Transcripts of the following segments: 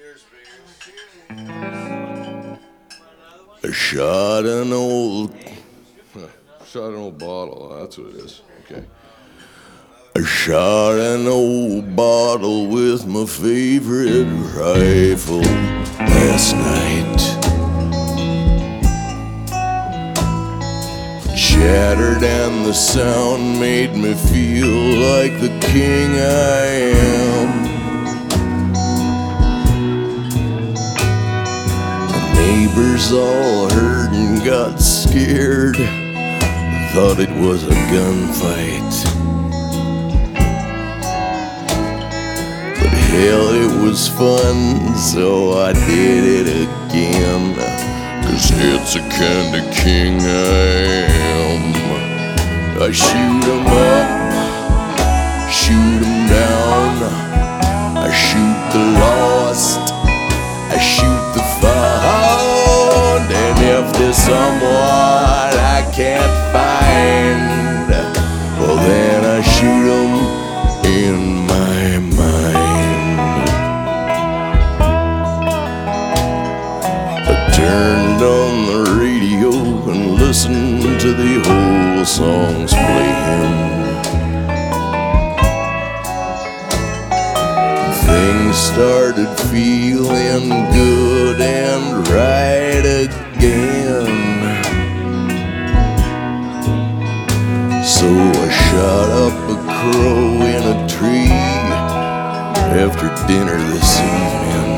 I shot an old bottle. That's what it is. Okay. I shot an old bottle with my favorite rifle last night. Shattered and the sound made me feel like the king I am. The neighbors all heard and got scared, thought it was a gunfight. But hell, it was fun, so I did it again. 'Cause it's a kind of king I am. I shoot 'em up, shoot 'em down. I shoot the lost, I shoot the found. And if there's someone I can't find, well then I shoot 'em in my mind. I turned on the radio and listened to the whole songs playing. Things started feeling good and right again. So I shot up a crow in a tree after dinner this evening.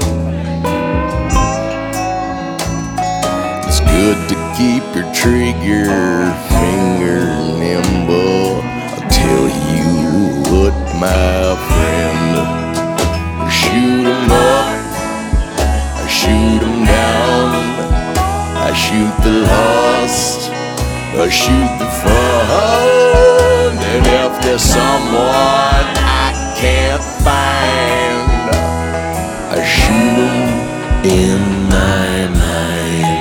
It's good to keep your trigger finger nimble. I'll tell you what, my friend. I shoot 'em up, I shoot 'em down. I shoot the lost, I shoot the found. And if there's someone I can't find, I shoot 'em in my mind.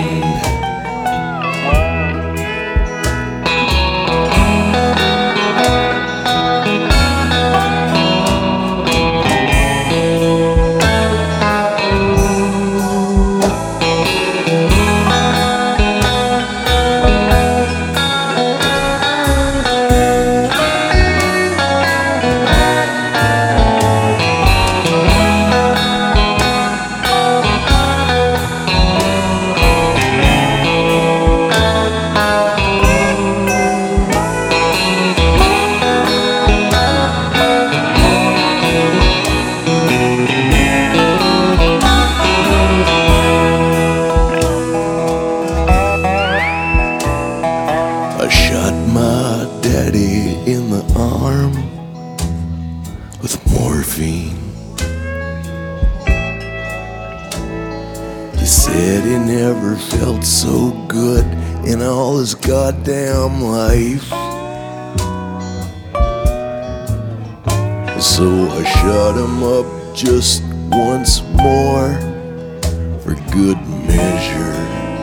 I shot my daddy in the arm with morphine. He said he never felt so good in all his goddamn life. So I shot him up just once more for good measure.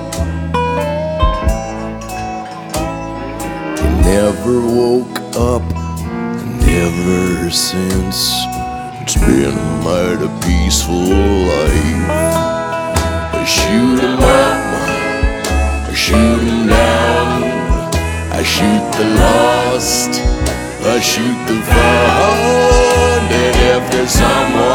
Never woke up, and ever since it's been a mighty peaceful life. I shoot 'em up, I shoot 'em down. I shoot the lost, I shoot the found. And if there's someone